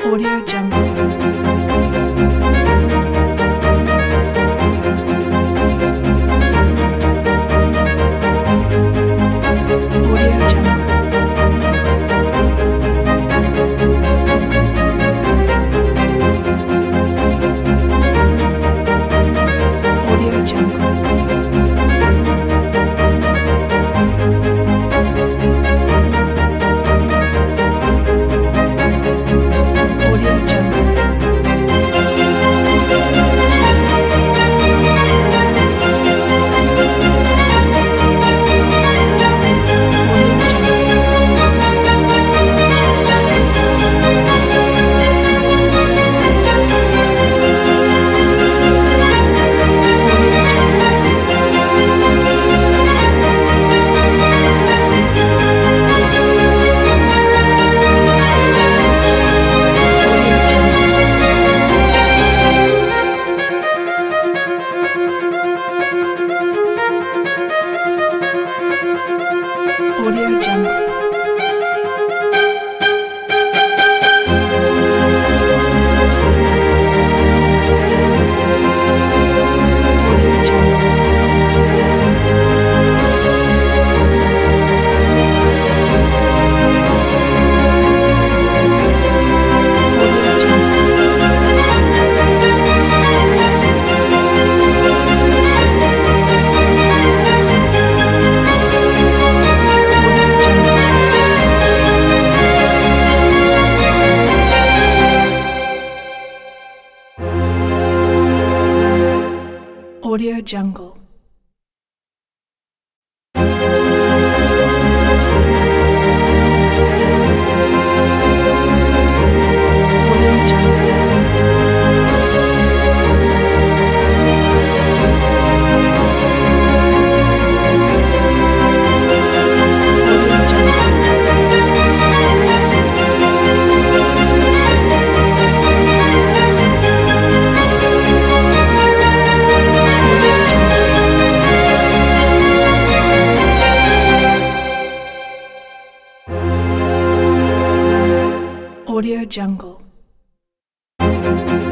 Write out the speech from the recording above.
Audio Jungle. Audio Jungle. Audio Jungle. Audio Jungle. Audio Jungle. Audio Jungle. Audio Jungle. Audio Jungle. Audio Jungle. Audio Jungle. Audio Jungle. Audio Jungle. Audio Jungle. Audio Jungle. Audio Jungle. Audio Jungle.